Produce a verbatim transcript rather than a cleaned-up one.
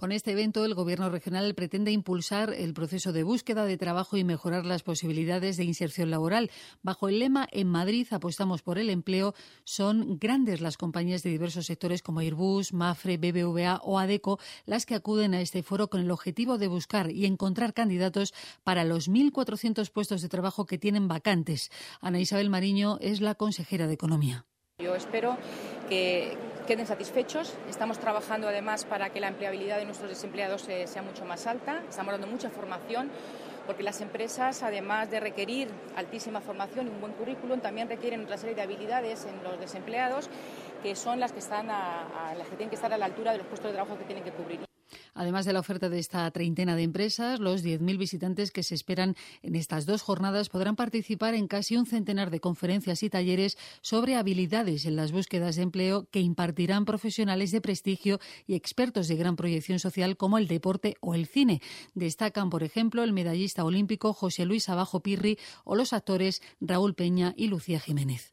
Con este evento, el Gobierno regional pretende impulsar el proceso de búsqueda de trabajo y mejorar las posibilidades de inserción laboral. Bajo el lema "En Madrid apostamos por el empleo", son grandes las compañías de diversos sectores como Airbus, Mafre, B B V A o Adecco las que acuden a este foro con el objetivo de buscar y encontrar candidatos para los mil cuatrocientos puestos de trabajo que tienen vacantes. Ana Isabel Mariño es la consejera de Economía. Yo espero que queden satisfechos. Estamos trabajando además para que la empleabilidad de nuestros desempleados sea mucho más alta. Estamos dando mucha formación porque las empresas, además de requerir altísima formación y un buen currículum, también requieren otra serie de habilidades en los desempleados que son las que están a, a las que tienen que estar a la altura de los puestos de trabajo que tienen que cubrir. Además de la oferta de esta treintena de empresas, los diez mil visitantes que se esperan en estas dos jornadas podrán participar en casi un centenar de conferencias y talleres sobre habilidades en las búsquedas de empleo que impartirán profesionales de prestigio y expertos de gran proyección social como el deporte o el cine. Destacan, por ejemplo, el medallista olímpico José Luis Abajo Pirri o los actores Raúl Peña y Lucía Jiménez.